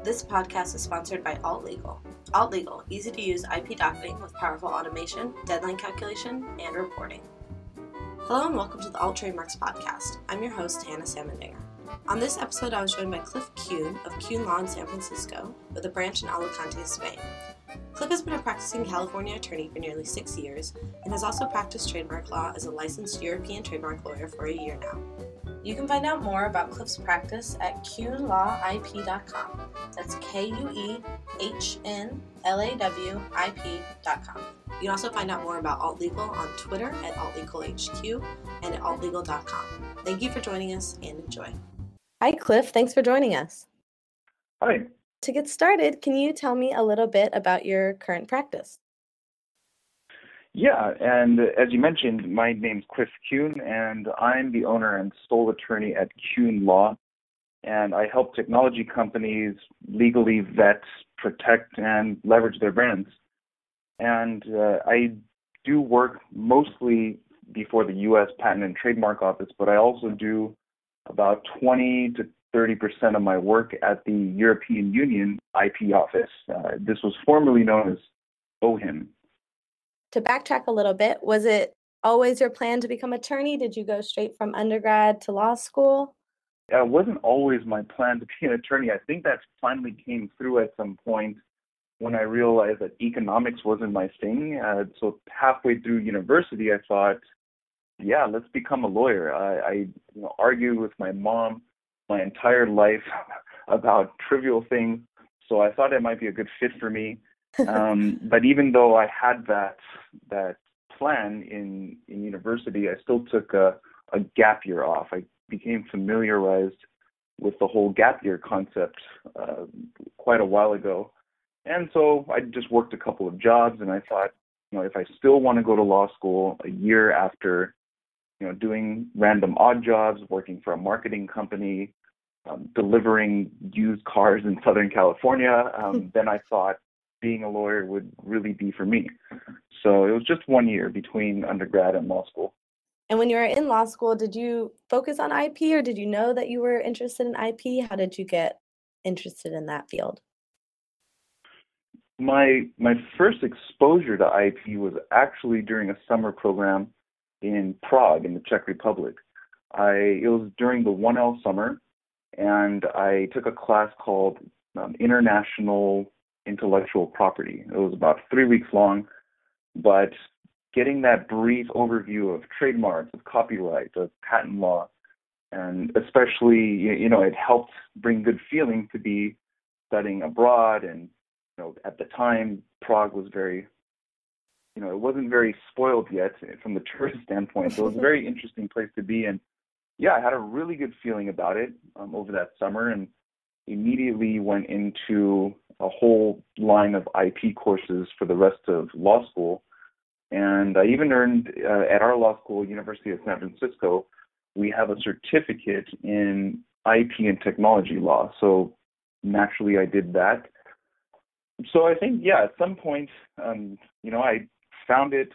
This podcast is sponsored by Alt Legal. Alt Legal, easy to use IP docketing with powerful automation, deadline calculation, and reporting. Hello and welcome to the Alt Trademarks Podcast. I'm your host, Hannah Samondinger. On this episode, I was joined by Cliff Kuhn of Kuhn Law in San Francisco with a branch in Alicante, Spain. Cliff has been a practicing California attorney for nearly 6 years and has also practiced trademark law as a licensed European trademark lawyer for a year now. You can find out more about Cliff's practice at kuhnlawip.com. That's KUEHNLAWIP.com. You can also find out more about Alt Legal on Twitter at AltLegalHQ and at altlegal.com. Thank you for joining us and enjoy. Hi, Cliff. Thanks for joining us. Hi. To get started, can you tell me a little bit about your current practice? Yeah, and as you mentioned, my name's Cliff Kuhn, and I'm the owner and sole attorney at Kuhn Law, and I help technology companies legally vet, protect, and leverage their brands. And I do work mostly before the U.S. Patent and Trademark Office, but I also do about 20 to 30% of my work at the European Union IP office. This was formerly known as OHIM. To backtrack a little bit, was it always your plan to become an attorney? Did you go straight from undergrad to law school? It wasn't always my plan to be an attorney. I think that finally came through at some point when I realized that economics wasn't my thing. So halfway through university, I thought, yeah, let's become a lawyer. I argued with my mom my entire life about trivial things, so I thought it might be a good fit for me. But even though I had that plan in university, I still took a gap year off. I became familiarized with the whole gap year concept quite a while ago. And so I just worked a couple of jobs, and I thought, if I still want to go to law school a year after, doing random odd jobs, working for a marketing company, delivering used cars in Southern California, then I thought being a lawyer would really be for me. So it was just 1 year between undergrad and law school. And when you were in law school, did you focus on IP, or did you know that you were interested in IP? How did you get interested in that field? My first exposure to IP was actually during a summer program in Prague in the Czech Republic. It was during the 1L summer, and I took a class called International Intellectual Property. It was about 3 weeks long, but getting that brief overview of trademarks, of copyright, of patent law, and especially, it helped bring good feeling to be studying abroad. And, at the time, Prague was very, it wasn't very spoiled yet from the tourist standpoint. So it was a very interesting place to be. And yeah, I had a really good feeling about it over that summer, and immediately went into a whole line of IP courses for the rest of law school. And I even earned, at our law school, University of San Francisco, we have a certificate in IP and technology law. So naturally I did that. So I think, at some point, I found it,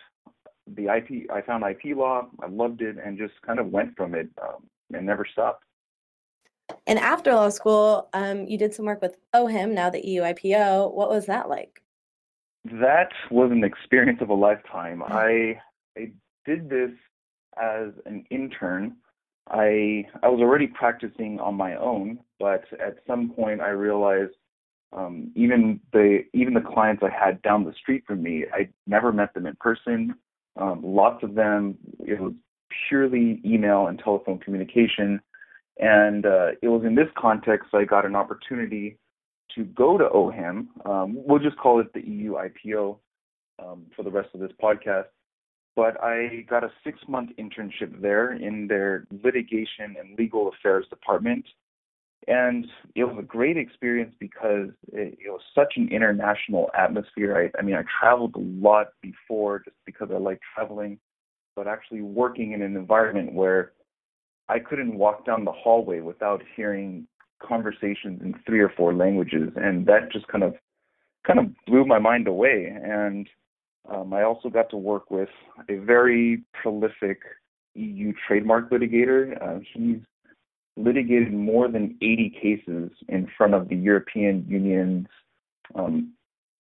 I found IP law, I loved it, and just kind of went from it and never stopped. And after law school, you did some work with OHIM, now the EU IPO. What was that like? That was an experience of a lifetime. I did this as an intern. I was already practicing on my own, but at some point I realized even the clients I had down the street from me, I never met them in person. Lots of them, it was purely email and telephone communication. And it was in this context I got an opportunity to go to OHIM. We'll just call it the EU IPO for the rest of this podcast. But I got a 6-month internship there in their litigation and legal affairs department. And it was a great experience because it was such an international atmosphere. I traveled a lot before just because I like traveling, but actually working in an environment where I couldn't walk down the hallway without hearing conversations in 3 or 4 languages, and that just kind of blew my mind away. And I also got to work with a very prolific EU trademark litigator. He's litigated more than 80 cases in front of the European Union's, um,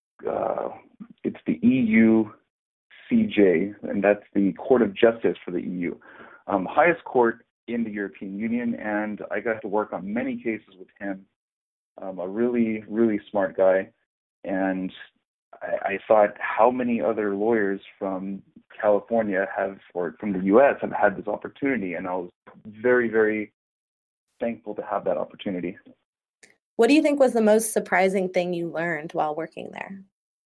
it's the EUCJ, and that's the Court of Justice for the EU, highest court in the European Union, and I got to work on many cases with him. A really, really smart guy, and I thought, how many other lawyers from California or from the U.S. have had this opportunity, and I was very, very thankful to have that opportunity. What do you think was the most surprising thing you learned while working there?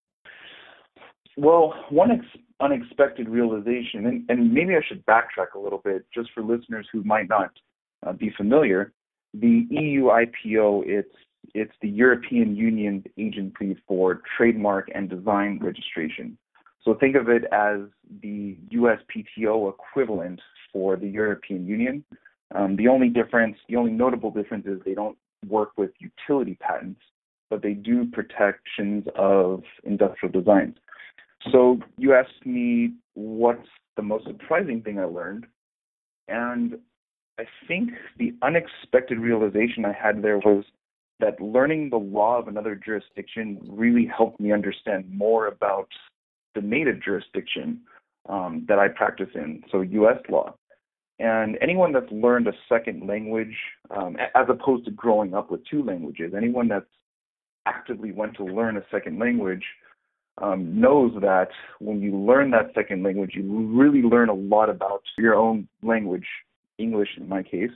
Well, one unexpected realization, and maybe I should backtrack a little bit just for listeners who might not be familiar. The EU IPO, it's the European Union Agency for Trademark and Design Registration. So think of it as the USPTO equivalent for the European Union. The only notable difference is they don't work with utility patents, but they do protections of industrial designs. So you asked me what's the most surprising thing I learned, and I think the unexpected realization I had there was that learning the law of another jurisdiction really helped me understand more about the native jurisdiction that I practice in, so U.S. law. And anyone that's learned a second language, as opposed to growing up with two languages, anyone that's actively went to learn a second language knows that when you learn that second language, you really learn a lot about your own language, English in my case,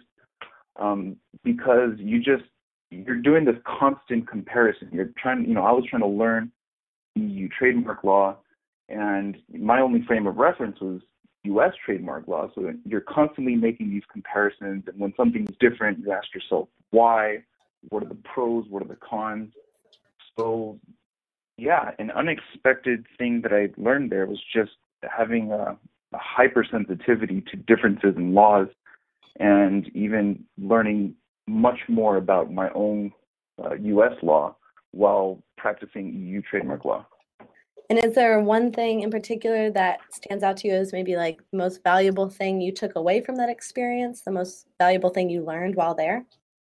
because you're doing this constant comparison. I was trying to learn EU trademark law, and my only frame of reference was U.S. trademark law. So you're constantly making these comparisons, and when something's different, you ask yourself why, what are the pros, what are the cons. So yeah, an unexpected thing that I learned there was just having a hypersensitivity to differences in laws, and even learning much more about my own U.S. law while practicing EU trademark law. And is there one thing in particular that stands out to you as maybe like the most valuable thing you took away from that experience, the most valuable thing you learned while there?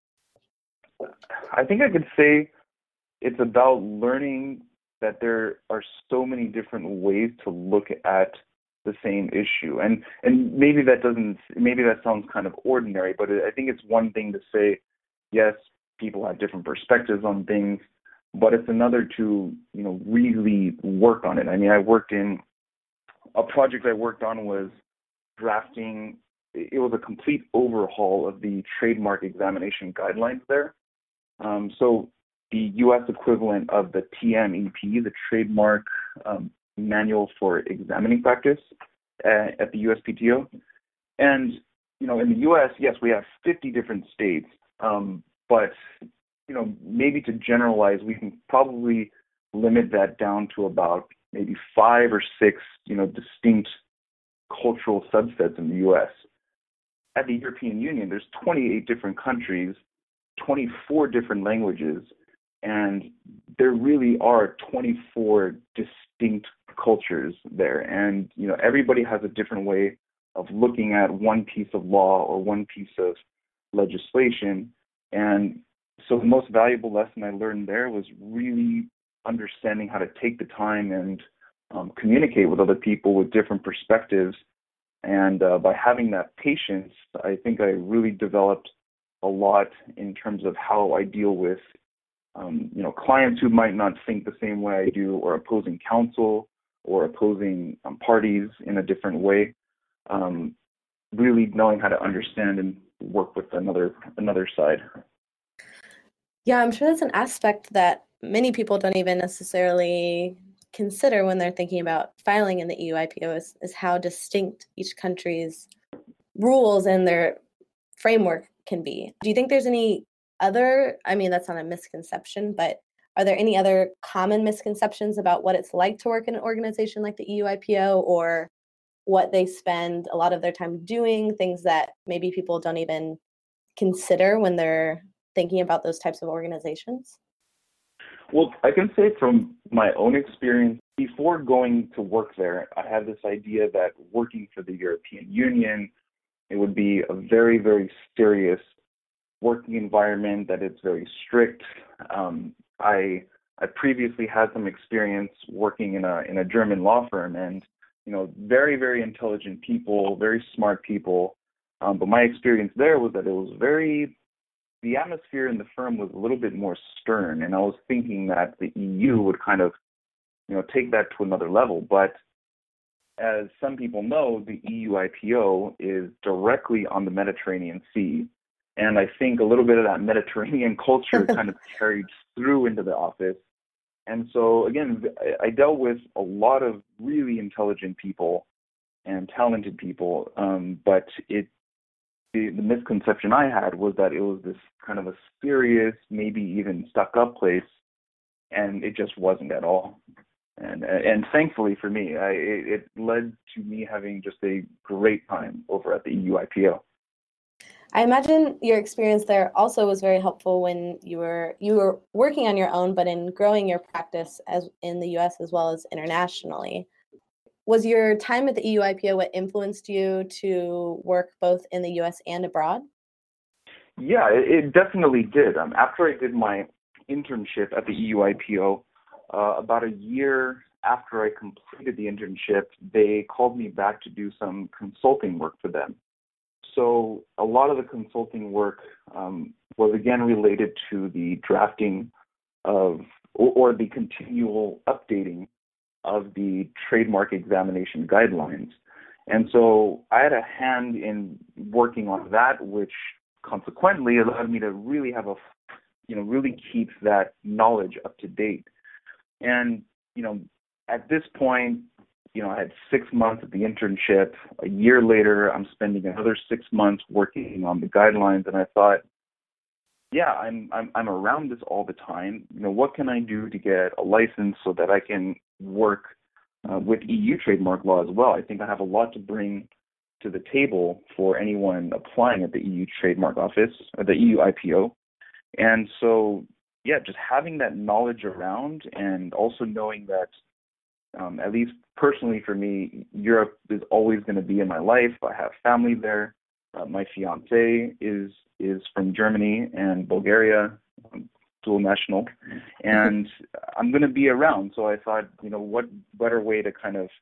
I think I could say it's about learning that there are so many different ways to look at the same issue. And maybe that sounds kind of ordinary, but I think it's one thing to say, yes, people have different perspectives on things, but it's another to, really work on it. I mean, a project I worked on was drafting, it was a complete overhaul of the trademark examination guidelines there. So the U.S. equivalent of the TMEP, the Trademark Manual for Examining Practice at the USPTO. And, in the U.S., yes, we have 50 different states, but, maybe to generalize, we can probably limit that down to about maybe 5 or 6, distinct cultural subsets in the U.S. At the European Union, there's 28 different countries, 24 different languages, and there really are 24 distinct cultures there. And, everybody has a different way of looking at one piece of law or one piece of legislation. And so the most valuable lesson I learned there was really understanding how to take the time and communicate with other people with different perspectives. And by having that patience, I think I really developed a lot in terms of how I deal with clients who might not think the same way I do, or opposing counsel, or opposing parties in a different way. Really knowing how to understand and work with another side. Yeah, I'm sure that's an aspect that many people don't even necessarily consider when they're thinking about filing in the EU IPO is how distinct each country's rules and their framework can be. Do you think there's any other, that's not a misconception, but are there any other common misconceptions about what it's like to work in an organization like the EU IPO, or what they spend a lot of their time doing, things that maybe people don't even consider when they're thinking about those types of organizations? Well, I can say from my own experience, before going to work there, I had this idea that working for the European Union, it would be a very, very serious working environment, that it's very strict. I previously had some experience working in a German law firm, and very, very intelligent people, very smart people. But my experience there was that the atmosphere in the firm was a little bit more stern, and I was thinking that the EU would kind of take that to another level. But as some people know, the EU IPO is directly on the Mediterranean Sea. And I think a little bit of that Mediterranean culture kind of carried through into the office. And so, again, I dealt with a lot of really intelligent people and talented people, but the misconception I had was that it was this kind of a serious, maybe even stuck-up place, and it just wasn't at all. And thankfully for me, it led to me having just a great time over at the EU IPO. I imagine your experience there also was very helpful when you were working on your own, but in growing your practice as in the U.S. as well as internationally. Was your time at the EU IPO what influenced you to work both in the U.S. and abroad? Yeah, it definitely did. After I did my internship at the EU IPO, about a year after I completed the internship, they called me back to do some consulting work for them. So a lot of the consulting work was again related to the drafting of or the continual updating of the trademark examination guidelines. And so I had a hand in working on that, which consequently allowed me to really have really keep that knowledge up to date. And, at this point, I had 6 months of the internship. A year later, I'm spending another 6 months working on the guidelines. And I thought, yeah, I'm around this all the time. What can I do to get a license so that I can work with EU trademark law as well? I think I have a lot to bring to the table for anyone applying at the EU trademark office or the EU IPO. And so, yeah, just having that knowledge around, and also knowing that, at least personally for me, Europe is always going to be in my life. I have family there. My fiance is from Germany and Bulgaria, dual national, and I'm going to be around. So I thought, what better way to kind of,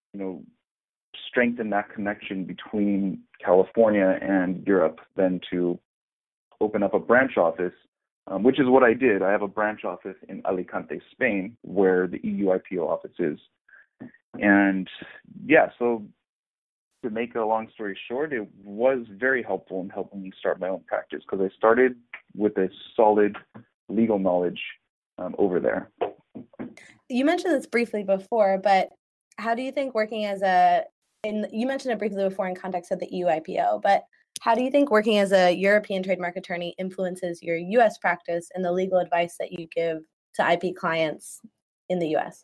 strengthen that connection between California and Europe than to open up a branch office, which is what I did. I have a branch office in Alicante, Spain, where the EU IPO office is. And yeah, so to make a long story short, it was very helpful in helping me start my own practice, because I started with a solid legal knowledge over there. You mentioned this briefly before, but how do you think working you mentioned it briefly before in context of the EU IPO, but how do you think working as a European trademark attorney influences your U.S. practice and the legal advice that you give to IP clients in the U.S.?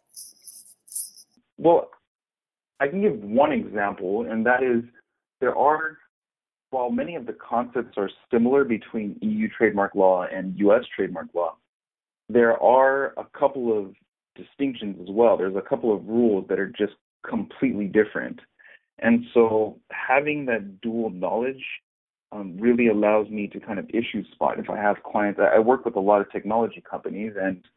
Well, I can give one example, and that is while many of the concepts are similar between EU trademark law and U.S. trademark law, there are a couple of distinctions as well. There's a couple of rules that are just completely different. And so having that dual knowledge really allows me to kind of issue spot. If I have clients, I work with a lot of technology companies,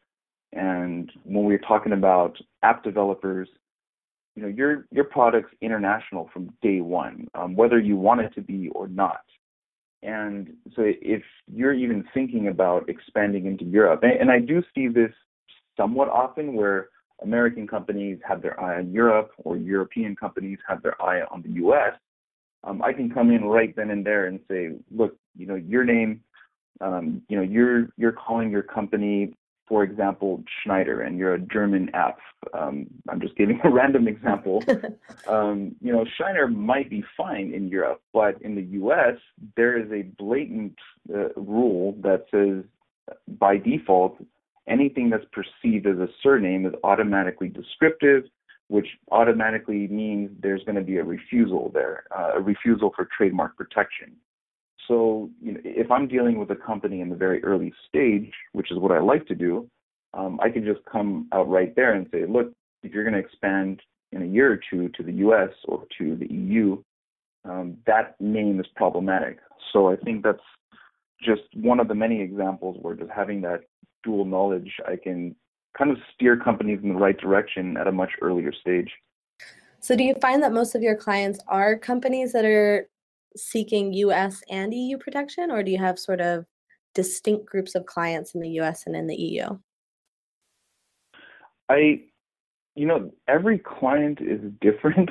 and when we're talking about app developers, your product's international from day one, whether you want it to be or not. And so if you're even thinking about expanding into Europe, and I do see this somewhat often where American companies have their eye on Europe, or European companies have their eye on the U.S., I can come in right then and there and say, look, your name, you're calling your company, for example, Schneider, and you're a German app. I'm just giving a random example. Schneider might be fine in Europe, but in the U.S., there is a blatant rule that says, by default, anything that's perceived as a surname is automatically descriptive, which automatically means there's going to be a refusal there, a refusal for trademark protection. So if I'm dealing with a company in the very early stage, which is what I like to do, I can just come out right there and say, look, if you're going to expand in a year or two to the U.S. or to the EU, that name is problematic. So I think that's just one of the many examples where just having that dual knowledge, I can kind of steer companies in the right direction at a much earlier stage. So do you find that most of your clients are companies that are seeking US and EU protection, or do you have sort of distinct groups of clients in the US and in the EU? Every client is different.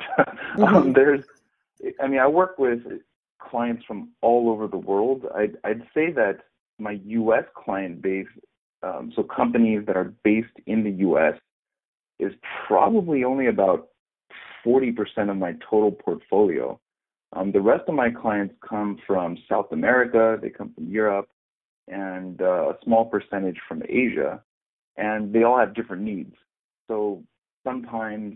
I work with clients from all over the world. I'd say that my US client base, so companies that are based in the US, is probably only about 40% of my total portfolio. The rest of my clients come from South America, they come from Europe, and a small percentage from Asia, and they all have different needs. So sometimes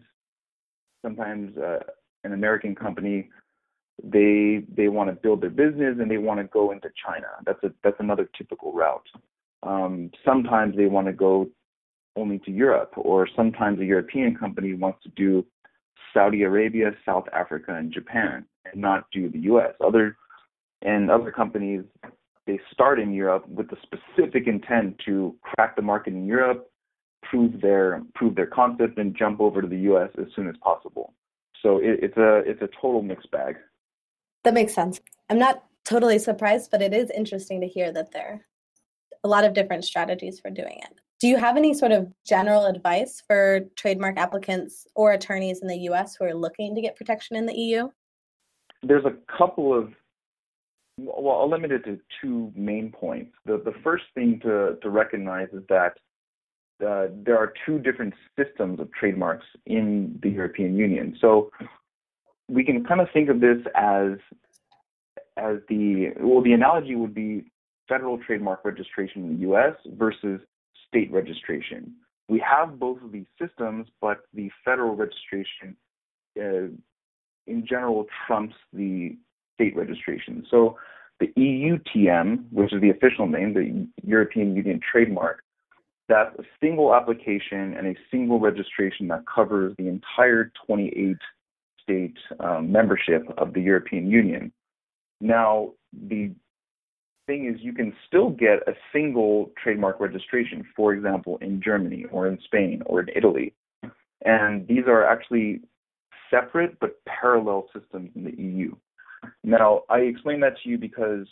an American company, they want to build their business and they want to go into China. That's another typical route. Sometimes they want to go only to Europe, or sometimes a European company wants to do Saudi Arabia, South Africa, and Japan, and not do the U.S. Other companies, they start in Europe with the specific intent to crack the market in Europe, prove their concept, and jump over to the U.S. as soon as possible. So it's a total mixed bag. That makes sense. I'm not totally surprised, but it is interesting to hear that there are a lot of different strategies for doing it. Do you have any sort of general advice for trademark applicants or attorneys in the US who are looking to get protection in the EU? There's a couple of, I'll limit it to two main points. The first thing to recognize is that there are two different systems of trademarks in the European Union. So we can kind of think of this as the analogy would be federal trademark registration in the US versus state registration. We have both of these systems, but the federal registration in general trumps the state registration. So the EUTM, which is the official name, the European Union trademark, that's a single application and a single registration that covers the entire 28 state membership of the European Union. Now, the thing is, you can still get a single trademark registration, for example, in Germany or in Spain or in Italy. And these are actually separate but parallel systems in the EU. Now, I explain that to you because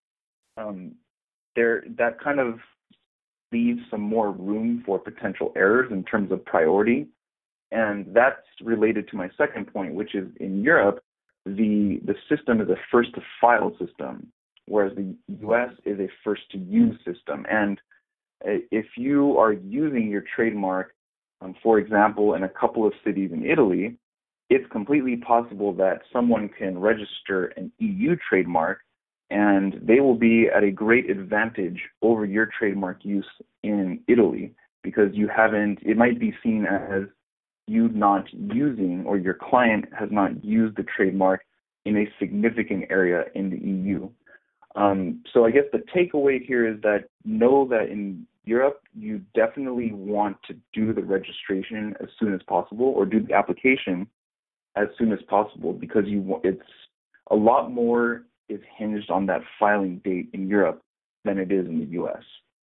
that kind of leaves some more room for potential errors in terms of priority. And that's related to my second point, which is in Europe, the system is a first-to-file system, whereas the US is a first-to-use system. And if you are using your trademark, for example, in a couple of cities in Italy, it's completely possible that someone can register an EU trademark and they will be at a great advantage over your trademark use in Italy because it might be seen as you not using, or your client has not used the trademark in a significant area in the EU. So I guess the takeaway here is that know that in Europe, you definitely want to do the registration as soon as possible, or do the application as soon as possible, because it's a lot more is hinged on that filing date in Europe than it is in the US.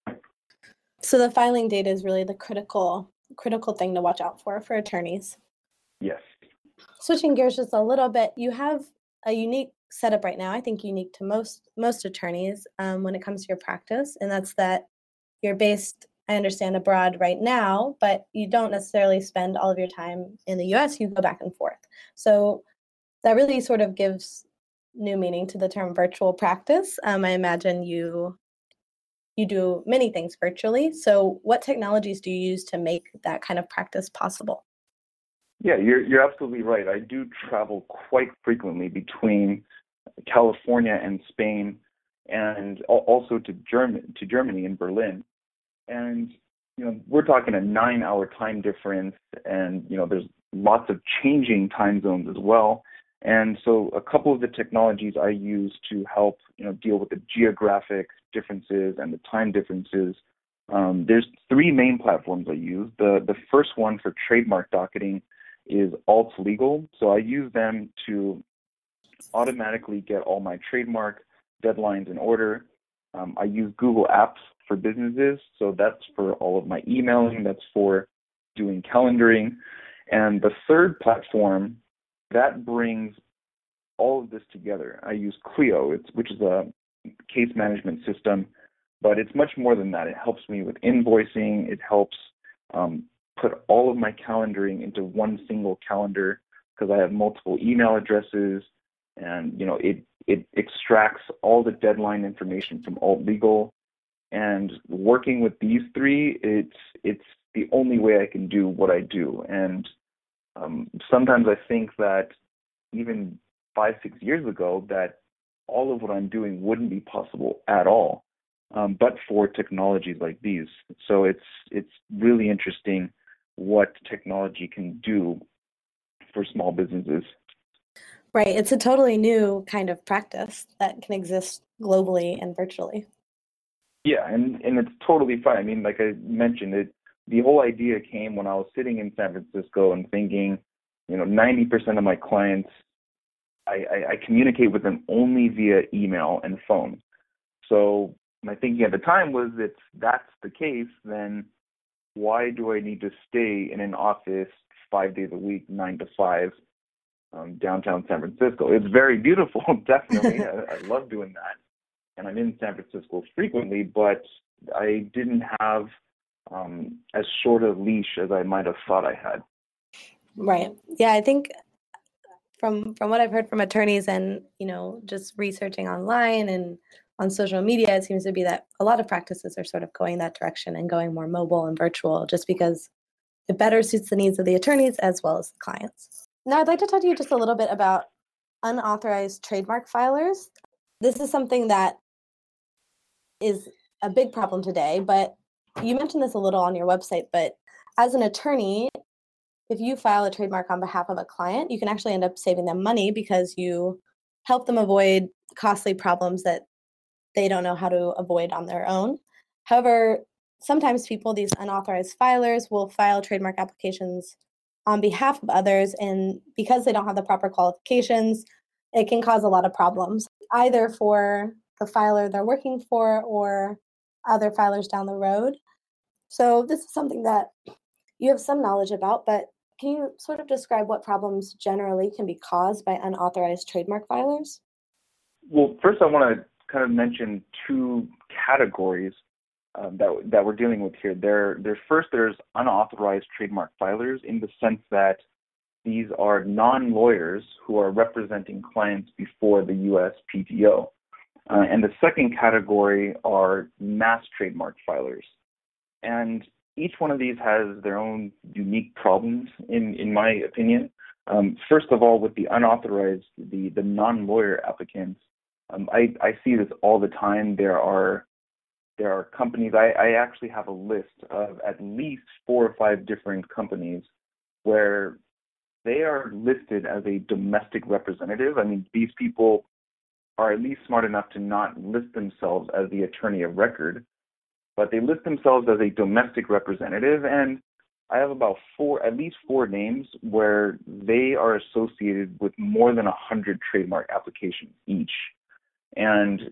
So the filing date is really the critical thing to watch out for attorneys. Yes. Switching gears just a little bit, you have a unique setup right now, I think unique to most attorneys when it comes to your practice, and that's that you're based, I understand, abroad right now, but you don't necessarily spend all of your time in the US, you go back and forth. So that really sort of gives new meaning to the term virtual practice. I imagine you do many things virtually. So what technologies do you use to make that kind of practice possible? Yeah, you're absolutely right. I do travel quite frequently between California and Spain, and also to Germany in Berlin. And we're talking a 9-hour time difference, and there's lots of changing time zones as well. And so a couple of the technologies I use to help deal with the geographic differences and the time differences, there's 3 main platforms I use. The first one for trademark docketing is Alt Legal. So I use them to automatically get all my trademark deadlines in order. I use Google Apps for businesses, so that's for all of my emailing, that's for doing calendaring. And the third platform that brings all of this together, I use Clio, which is a case management system, but it's much more than that. It helps me with invoicing. It helps put all of my calendaring into one single calendar because I have multiple email addresses, and it extracts all the deadline information from Alt Legal. And working with these three, it's the only way I can do what I do. And sometimes I think that even 5-6 years ago, that all of what I'm doing wouldn't be possible at all, but for technologies like these. So it's really interesting what technology can do for small businesses. Right. It's a totally new kind of practice that can exist globally and virtually. Yeah, and it's totally fine. I mean, like I mentioned, the whole idea came when I was sitting in San Francisco and thinking, 90% of my clients, I communicate with them only via email and phone. So my thinking at the time was, if that's the case, then why do I need to stay in an office 5 days a week, 9 to 5, downtown San Francisco? It's very beautiful, definitely. I love doing that. And I'm in San Francisco frequently, but I didn't have as short a leash as I might have thought I had. Right. Yeah, I think from what I've heard from attorneys and, just researching online and on social media, it seems to be that a lot of practices are sort of going that direction and going more mobile and virtual just because it better suits the needs of the attorneys as well as the clients. Now, I'd like to talk to you just a little bit about unauthorized trademark filers. This is something that is a big problem today, but you mentioned this a little on your website, but as an attorney, if you file a trademark on behalf of a client, you can actually end up saving them money because you help them avoid costly problems that they don't know how to avoid on their own. However, sometimes these unauthorized filers, will file trademark applications on behalf of others, and because they don't have the proper qualifications, it can cause a lot of problems, either for the filer they're working for or other filers down the road. So this is something that you have some knowledge about, but can you sort of describe what problems generally can be caused by unauthorized trademark filers? Well, first I want to kind of mention two categories that we're dealing with here. There's unauthorized trademark filers in the sense that these are non-lawyers who are representing clients before the USPTO. And the second category are mass trademark filers. And each one of these has their own unique problems, in my opinion. First of all, with the unauthorized, the non-lawyer applicants, I see this all the time. There are companies, I actually have a list of at least 4 or 5 different companies where they are listed as a domestic representative. I mean, these people are at least smart enough to not list themselves as the attorney of record, but they list themselves as a domestic representative. And I have at least four names where they are associated with more than 100 trademark applications each. And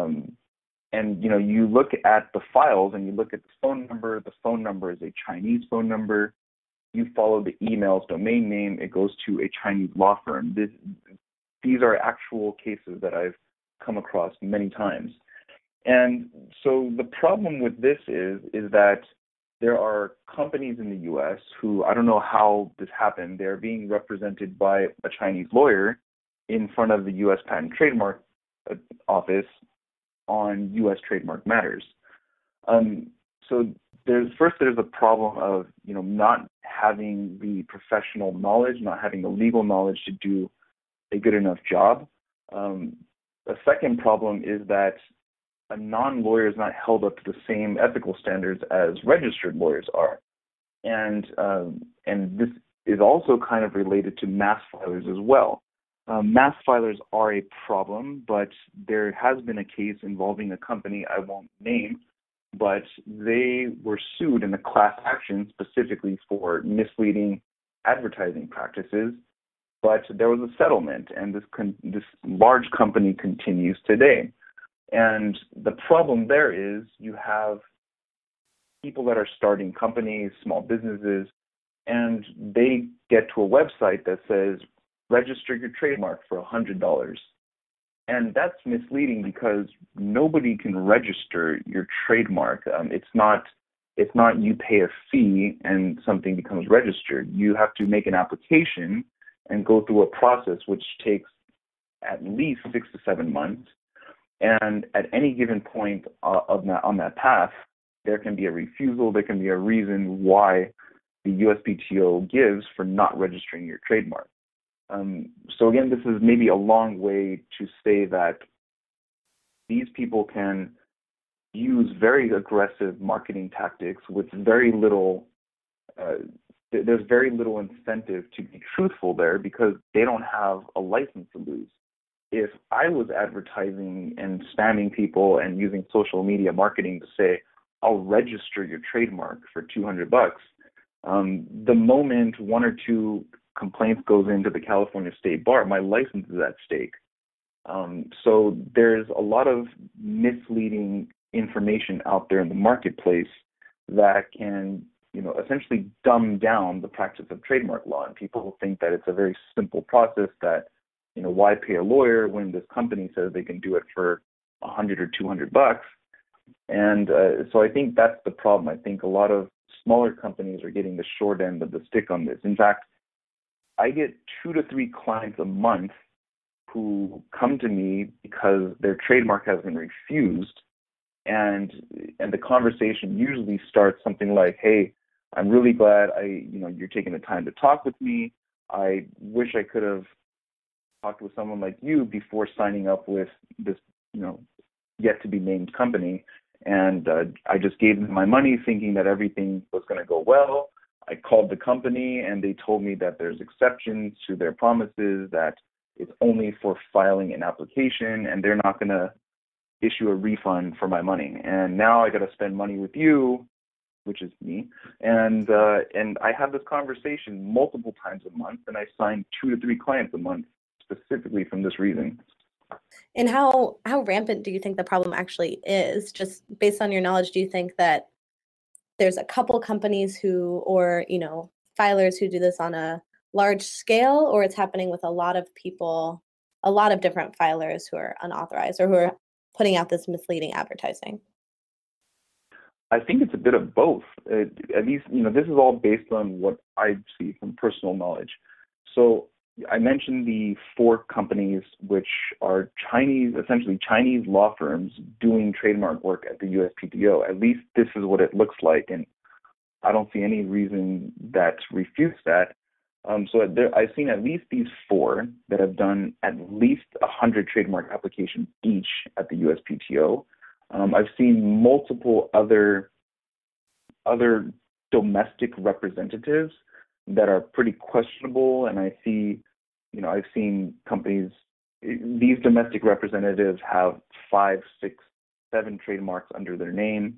you look at the files and you look at the phone number is a Chinese phone number. You follow the email's domain name, it goes to a Chinese law firm. These are actual cases that I've come across many times. And so the problem with this is that there are companies in the U.S. who, I don't know how this happened, they're being represented by a Chinese lawyer in front of the U.S. Patent and Trademark Office on U.S. trademark matters. So there's a problem of not having the professional knowledge, not having the legal knowledge to do a good enough job. The second problem is that a non-lawyer is not held up to the same ethical standards as registered lawyers are, and this is also kind of related to mass filers as well. Mass filers are a problem, but there has been a case involving a company I won't name, but they were sued in a class action specifically for misleading advertising practices. But there was a settlement, and this large company continues today. And the problem there is you have people that are starting companies, small businesses, and they get to a website that says, register your trademark for $100. And that's misleading because nobody can register your trademark. It's not you pay a fee and something becomes registered. You have to make an application and go through a process which takes at least 6 to 7 months. And at any given point on that path, there can be a refusal, there can be a reason why the USPTO gives for not registering your trademark. So again, this is maybe a long way to say that these people can use very aggressive marketing tactics with very little, there's very little incentive to be truthful there because they don't have a license to lose. If I was advertising and spamming people and using social media marketing to say, I'll register your trademark for $200, the moment 1 or 2 complaints goes into the California State Bar, my license is at stake. So there's a lot of misleading information out there in the marketplace that can, essentially dumb down the practice of trademark law. And people think that it's a very simple process that, why pay a lawyer when this company says they can do it for $100 or $200? And so I think that's the problem. I think a lot of smaller companies are getting the short end of the stick on this. In fact, I get 2 to 3 clients a month who come to me because their trademark has been refused, and the conversation usually starts something like, "Hey, I'm really glad you're taking the time to talk with me. I wish I could have talked with someone like you before signing up with this, yet to be named company. And I just gave them my money thinking that everything was going to go well. I called the company and they told me that there's exceptions to their promises, that it's only for filing an application and they're not going to issue a refund for my money. And now I got to spend money with you," which is me. And I have this conversation multiple times a month, and I sign 2 to 3 clients a month specifically from this reason. And how rampant do you think the problem actually is? Just based on your knowledge, do you think that there's a couple companies or filers who do this on a large scale, or it's happening with a lot of people, a lot of different filers who are unauthorized or who are putting out this misleading advertising? I think it's a bit of both. At least, this is all based on what I see from personal knowledge. So I mentioned the 4 companies which are essentially Chinese law firms doing trademark work at the USPTO. At least this is what it looks like, and I don't see any reason that refutes that. So I've seen at least these 4 that have done at least 100 trademark applications each at the USPTO. I've seen multiple other domestic representatives that are pretty questionable, and I've seen companies, these domestic representatives have 5, 6, 7 trademarks under their name.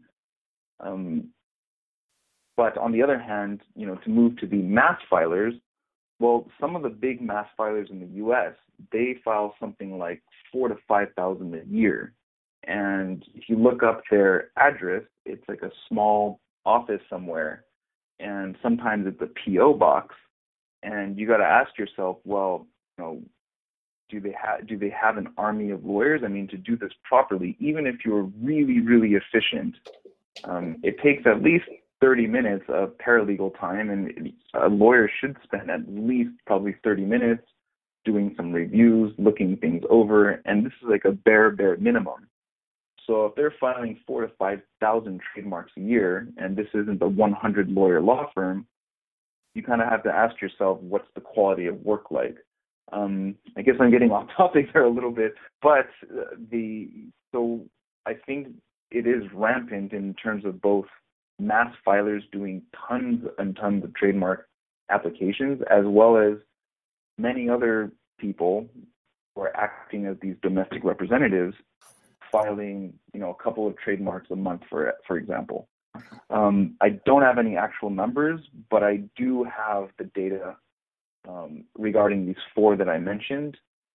But on the other hand, to move to the mass filers, well, some of the big mass filers in the U.S., they file something like 4,000 to 5,000 a year. And if you look up their address, it's like a small office somewhere, and sometimes it's a P.O. box. And you got to ask yourself, well, do they have an army of lawyers? I mean, to do this properly, even if you're really, really efficient, it takes at least 30 minutes of paralegal time, and a lawyer should spend at least probably 30 minutes doing some reviews, looking things over, and this is like a bare minimum. So if they're filing 4,000 to 5,000 trademarks a year, and this isn't a 100 lawyer law firm, you kind of have to ask yourself, what's the quality of work like? I guess I'm getting off topic there a little bit, but so I think it is rampant in terms of both mass filers doing tons and tons of trademark applications, as well as many other people who are acting as these domestic representatives, filing, a couple of trademarks a month, for example. I don't have any actual numbers, but I do have the data regarding these 4 that I mentioned.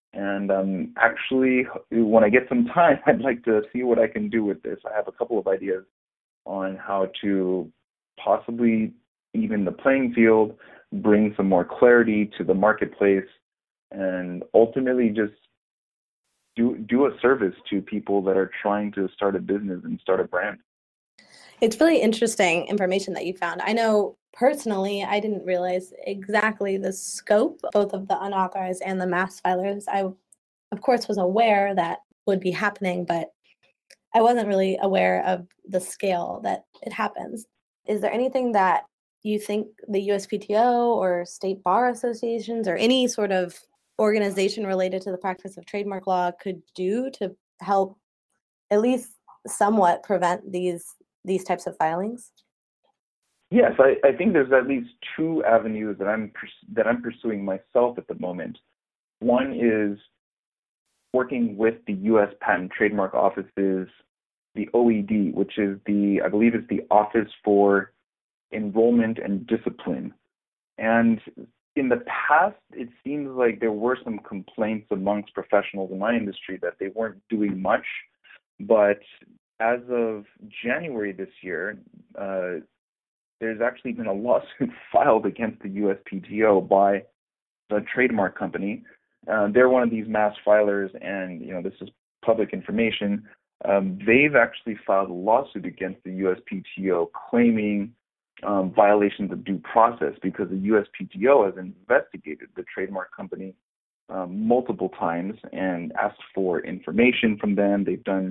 And actually, when I get some time, I'd like to see what I can do with this. I have a couple of ideas on how to possibly even the playing field, bring some more clarity to the marketplace, and ultimately just do a service to people that are trying to start a business and start a brand. It's really interesting information that you found. I know personally, I didn't realize exactly the scope, both of the unauthorized and the mass filers. I, of course, was aware that would be happening, but I wasn't really aware of the scale that it happens. Is there anything that you think the USPTO or state bar associations or any sort of organization related to the practice of trademark law could do to help at least somewhat prevent these types of filings? Yes, I think there's at least two avenues that I'm pursuing myself at the moment. One is working with the U.S. Patent Trademark Office's the OED, which is I believe it's the Office for Enrollment and Discipline. And in the past, it seems like there were some complaints amongst professionals in my industry that they weren't doing much. But as of January this year, there's actually been a lawsuit filed against the USPTO by the trademark company. They're one of these mass filers, and this is public information. They've actually filed a lawsuit against the USPTO claiming violations of due process because the USPTO has investigated the trademark company multiple times and asked for information from them. They've done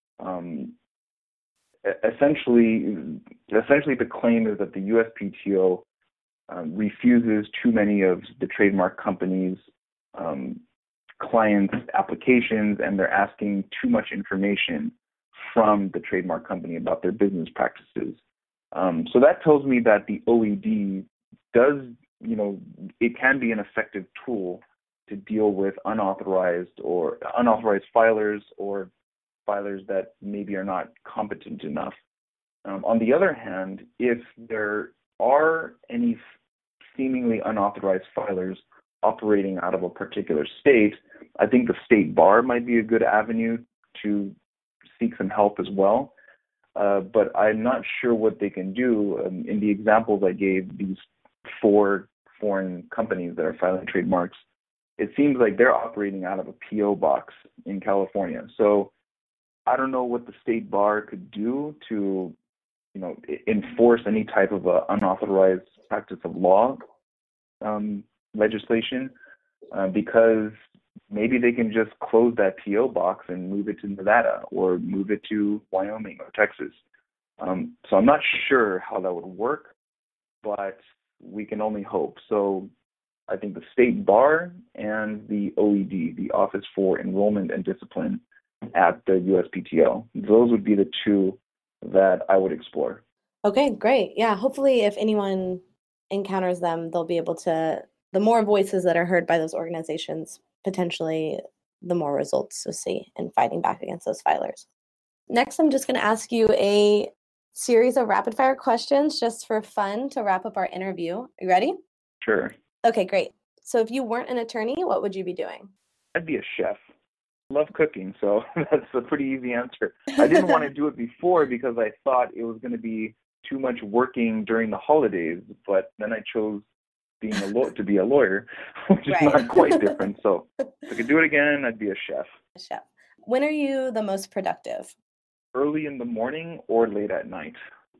essentially the claim is that the USPTO refuses too many of the trademark company's clients' applications, and they're asking too much information from the trademark company about their business practices. So that tells me that the OED does, it can be an effective tool to deal with unauthorized filers or filers that maybe are not competent enough. On the other hand, if there are any seemingly unauthorized filers operating out of a particular state, I think the state bar might be a good avenue to seek some help as well. But I'm not sure what they can do. In the examples I gave, these 4 foreign companies that are filing trademarks, it seems like they're operating out of a PO box in California. So I don't know what the state bar could do to, enforce any type of unauthorized practice of law legislation, because maybe they can just close that PO box and move it to Nevada or move it to Wyoming or Texas. So I'm not sure how that would work, but we can only hope. So I think the state bar and the OED, the Office for Enrollment and Discipline at the USPTO, those would be the two that I would explore. Okay, great. Yeah, hopefully if anyone encounters them, they'll be able to, the more voices that are heard by those organizations, potentially the more results to see in fighting back against those filers. Next, I'm just going to ask you a series of rapid fire questions just for fun to wrap up our interview. Are you ready? Sure. Okay, great. So if you weren't an attorney, what would you be doing? I'd be a chef. Love cooking, so that's a pretty easy answer. I didn't want to do it before because I thought it was going to be too much working during the holidays, but then I chose to be a lawyer, which is not quite different. So if I could do it again, I'd be a chef. A chef. When are you the most productive? Early in the morning or late at night.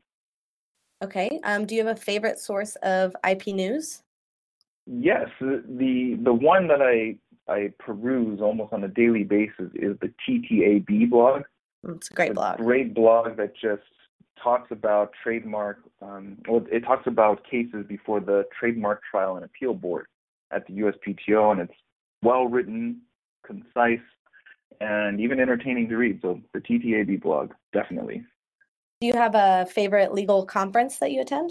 Okay. Do you have a favorite source of IP news? Yes, the one that I peruse almost on a daily basis is the TTAB blog. It's a great blog. Great blog that just talks about trademark, it talks about cases before the Trademark Trial and Appeal Board at the USPTO, and it's well written, concise, and even entertaining to read. So the TTAB blog, definitely. Do you have a favorite legal conference that you attend?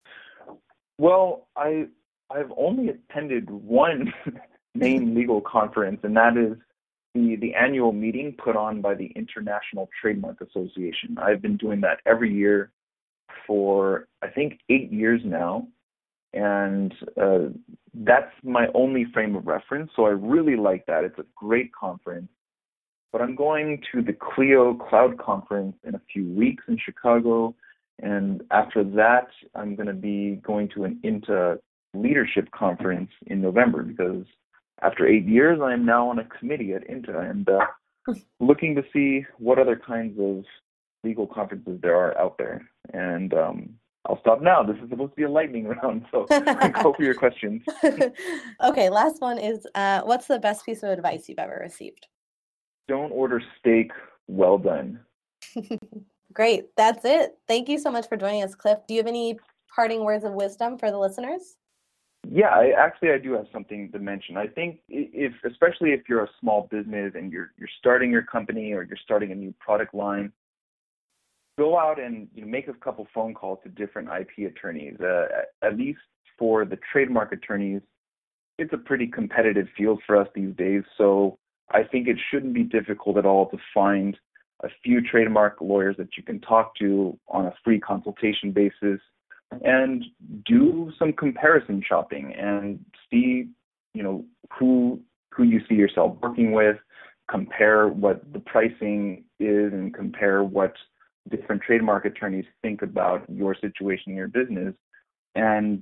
Well, I've only attended one main legal conference, and that is the annual meeting put on by the International Trademark Association. I've been doing that every year for, I think, 8 years now. and that's my only frame of reference. So I really like that. It's a great conference. But I'm going to the Clio Cloud Conference in a few weeks in Chicago, and after that, I'm going to be going to an INTA leadership conference in November, because after 8 years, I am now on a committee at INTA and looking to see what other kinds of legal conferences there are out there. And I'll stop now. This is supposed to be a lightning round, so go for your questions. Okay, last one is, what's the best piece of advice you've ever received? Don't order steak well done. Great. That's it. Thank you so much for joining us, Cliff. Do you have any parting words of wisdom for the listeners? Yeah, I do have something to mention. I think especially if you're a small business and you're starting your company or you're starting a new product line, go out and make a couple phone calls to different IP attorneys. At least for the trademark attorneys, it's a pretty competitive field for us these days. So I think it shouldn't be difficult at all to find a few trademark lawyers that you can talk to on a free consultation basis and do some comparison shopping and see, who you see yourself working with, compare what the pricing is and compare what different trademark attorneys think about your situation in your business. And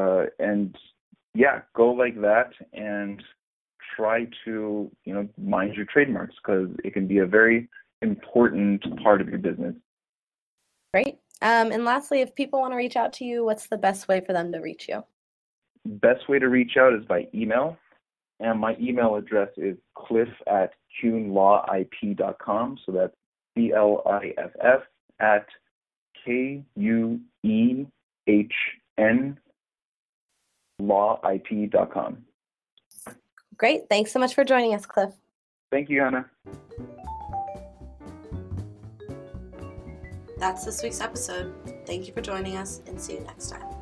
go like that and try to, mind your trademarks, because it can be a very important part of your business. Great. And lastly, if people want to reach out to you, what's the best way for them to reach you? Best way to reach out is by email. And my email address is cliff@kuehnlawip.com. So that's CLIFF at KUEHN lawip.com. Great. Thanks so much for joining us, Cliff. Thank you, Hannah. That's this week's episode. Thank you for joining us, and see you next time.